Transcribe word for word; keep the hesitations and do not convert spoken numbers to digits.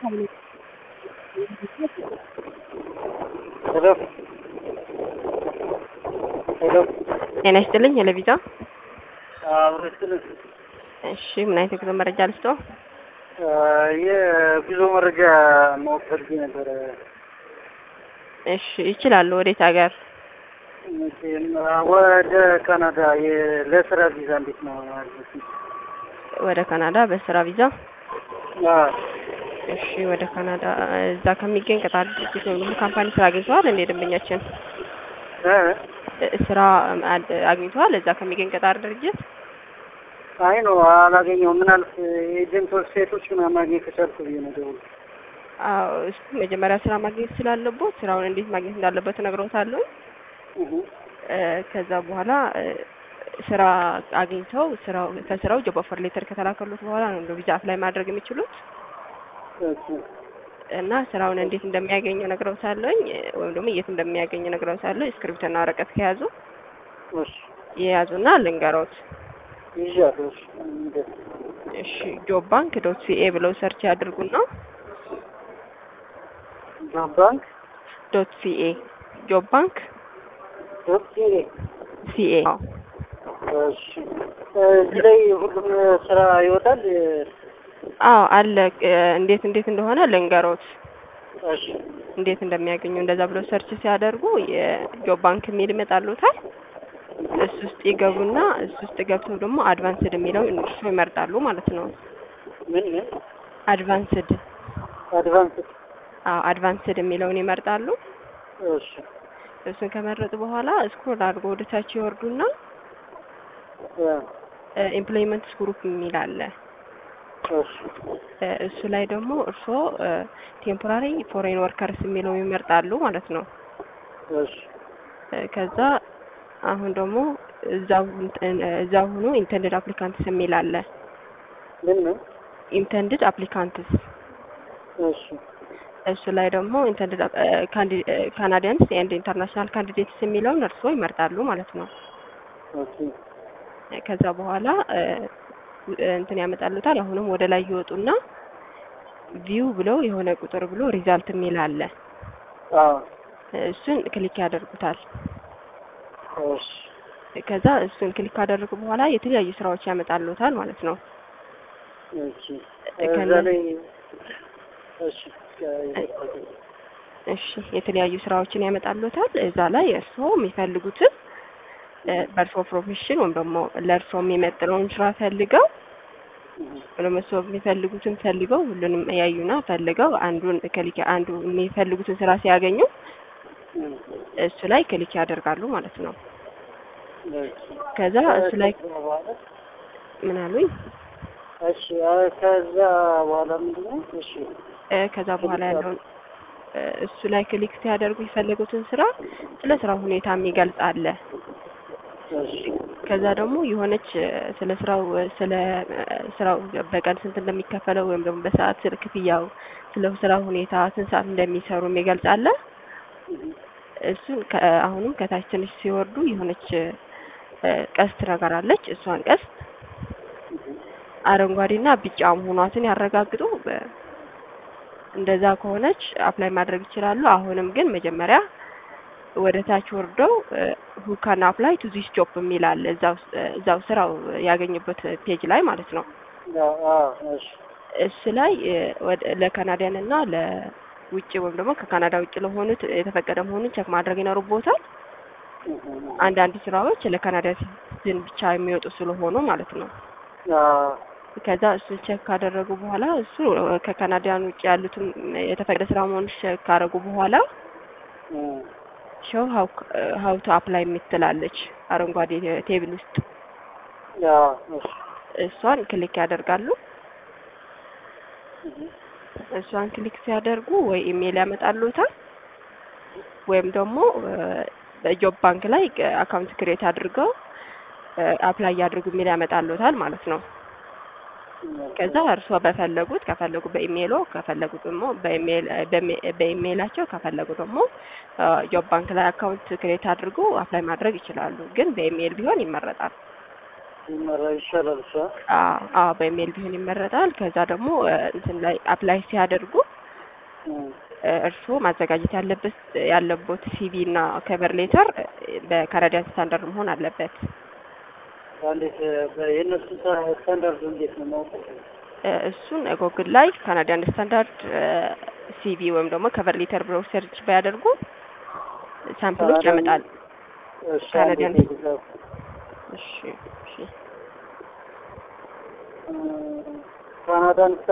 ሄሎ ሄሎ ጤና ይስጥልኝ ለቪዛ። አብሮ ይስጥልኝ። እሺ ምን አይነት የጉዞ መረጃ ልስጥዎ? የጉዞ መረጃ ማወቅ ፈልጌ ነበረ። እሺ ይችላሉ። ወዴት ሀገር? ወደ ካናዳ የ- ለስራ ቪዛ እንዴት ነው ማለት ነው? ወደ ካናዳ በስራ ቪዛ። አዎ እሺ ወደ ካናዳ እዛ ከሚገኝ ቀጣሪ ድርጅት ወይም ደግሞ ካምፓኒ ስራ አግኝተዋል እንዴ ደንበኛችን? እ እ- ስራ አድ- አግኝተዋል እዛ ከሚገኝ ቀጣሪ ድርጅት? አይ ነው አላገኘሁም። ምናልፍ ኤጀንቶች ሴቶች ምናምን ማግኘት ከቻልኩ ብዬ ነው ደውል። አዎ እሱ መጀመሪያ ስራ ማግኘት ስላለበት ስራውን እንዴት ማግኘት እንዳለበት እነግረውታለሁ። እህ እ ከዛ በኋላ እ ስራ አግኝተው ስራው ከስራው ጆብ ኦፈር ሌተር ከተላከሉት በኋላ ነው ቪዛ አፕላይ ማድረግ የሚችሉት። እሺ እና ስራውን እንዴት እንደሚያገኙ ነግረውታለኝ ወይም ደግሞ የት እንደሚያገኙ ነግረውታለሁ። ስክሪፕትና ወረቀት ከያዙ እሺ የያዙና ልንገሮት። ይዣለሁ። እሺ እንዴት እሺ ጆብ ባንክ ዶት ሲኤ ብለው ሰርች ያድርጉና ጆብ ባንክ ዶት ሲኤ ጆብ ባንክ ዶት ሲኤ ሲኤ አዎ እሺ እዚህ ላይ ሁሉም ስራ ይወጣል። አዎ አለ። እ እንዴት እንዴት እንደሆነ ልንገሮት እሺ እንዴት እንደሚያገኙ እንደዛ ብለው ሰርች ሲያደርጉ የጆብ ባንክ የሚል ይመጣሉታል። እሱ ውስጥ ይገቡና እሱ ውስጥ ገብተው ደግሞ አድቫንስድ የሚለው እሱ ይመርጣሉ ማለት ነው። ምን ምን አድቫንስድ አድቫንስ አዎ አድቫንስድ የሚለውን ይመርጣሉ። እሺ እሱን ከመረጡ በኋላ ስክሮል አድርጎ ወደ ታች ይወርዱና እ ኤምፕሎይመንት ግሩፕ የሚል አለ። እሺ እ እሱ ላይ ደግሞ እርስዎ ቴምፖራሪ ፎሬን ወርከርስ የሚለው ይመርጣሉ ማለት ነው። እሺ እ ከዛ አሁን ደግሞ እዛው እንትን እዛው ሆኖ ኢንተንድድ አፕሊካንትስ የሚል አለ። ምን ምን ኢንተንድድ አፕሊካንትስ እሺ እሱ ላይ ደግሞ ኢንተንድድ ካናዲያንስ ኤንድ ኢንተርናሽናል ካንዲዴትስ የሚለውን እርስዎ ይመርጣሉ ማለት ነው። ኦኬ ከዛ በኋላ እ እንትን ያመጣሉታል። አሁንም ወደ ላይ ይወጡና ቪው ብለው የሆነ ቁጥር ብሎ ሪዛልት የሚል አለ። አዎ እሱን ክሊክ ያደርጉታል። እሺ ከዛ እሱን ክሊክ ካደረጉ በኋላ የተለያዩ ስራዎች ያመጣሉታል ማለት ነው። እሺ እዛ ላይ እሺ እሺ የተለያዩ ስራዎችን ያመጣሉታል። እዛ ላይ እርስዎ የሚፈልጉትን እ በእርስዎ ፕሮፌሽን ወይም ደግሞ ለእርስዎ የሚመጥነውን ስራ ፈልገው ወይም እርስዎ የሚፈልጉትን ፈልገው ሁሉንም ያዩና ፈልገው አንዱን ክሊክ አንዱ የሚፈልጉትን ስራ ሲያገኙ እሱ ላይ ክሊክ ያደርጋሉ ማለት ነው። ከዛ እሱ ላይ ምን አሉኝ? እሺ ከዛ በኋላ ምንድነው? እሺ እ ከዛ በኋላ ያለውን እ እሱ ላይ ክሊክ ሲያደርጉ የፈለጉትን ስራ ስለ ስራው ሁኔታ የሚገልጽ አለ። እሺ ከዛ ደግሞ የሆነች ስለ ስራው ስለ ስራው በቀን ስንት እንደሚከፈለው ወይም ደግሞ በሰዓት ስለ ክፍያው ስለ ስራው ሁኔታ ስንት ሰዓት እንደሚሰሩ የሚገልጽ አለ። እሱን አሁንም ከታች ትንሽ ሲወርዱ የሆነች እ ቀስት ነገር አለች። እሷን ቀስት አረንጓዴና ቢጫ መሆኗን ያረጋግጡ። እንደዛ ከሆነች አፕላይ ማድረግ ይችላሉ። አሁንም ግን መጀመሪያ ወደ ታች ወርደው who can apply to this job የሚል አለ እዛው እዛው ስራው ያገኙበት ፔጅ ላይ ማለት ነው። አዎ እሺ እሱ ላይ ወደ ለካናዲያን እና ለውጭ ወይም ደግሞ ከካናዳ ውጭ ለሆኑት የተፈቀደ መሆኑን ቼክ ማድረግ ይኖርቦታል። አንዳንድ ስራዎች ለካናዳ ሲቲዝን ብቻ የሚወጡ ስለሆኑ ማለት ነው። አዎ ከዛ እሱ ቼክ ካደረጉ በኋላ እሱ ከካናዲያን ውጭ ያሉትን የተፈቀደ ስራ መሆኑን ቼክ ካደረጉ በኋላ show how how to apply የምትላለች አረንጓዴ ቴብል ውስጥ አዎ እሺ እሷን ክሊክ ያደርጋሉ። እሷን ክሊክ ሲያደርጉ ወይ ኢሜል ያመጣሉታል ወይም ደግሞ በጆብ ባንክ ላይ አካውንት ክሬት አድርገው አፕላይ ያድርጉ የሚል ያመጣሉታል ማለት ነው። ከዛ እርስዎ በፈለጉት ከፈለጉ በኢሜይሎ ከፈለጉ ደግሞ በኢሜይል በኢሜይላቸው ከፈለጉ ደግሞ ጆብ ባንክ ላይ አካውንት ክሬት አድርጎ አፕላይ ማድረግ ይችላሉ። ግን በኢሜይል ቢሆን ይመረጣል። ይመረጣል ይሻላል። አዎ አዎ በኢሜይል ቢሆን ይመረጣል። ከዛ ደግሞ እንትን ላይ አፕላይ ሲያደርጉ እርስዎ ማዘጋጀት ያለበት ያለቦት ሲቪ እና ከቨር ሌተር በካናዲያን ስታንዳርድ መሆን አለበት። እንዴት የእነሱ ስታንዳርድ እንዴት ነው የማውቀው? እሱን ጎግል ላይ ካናዲያን ስታንዳርድ ሲቪ ወይም ደግሞ ከቨር ሌተር ብለው ሰርች ባያደርጉ ሳምፕሎች ያመጣል። እሺ ካናዲያን እሺ እሺ እሺ ካናዳን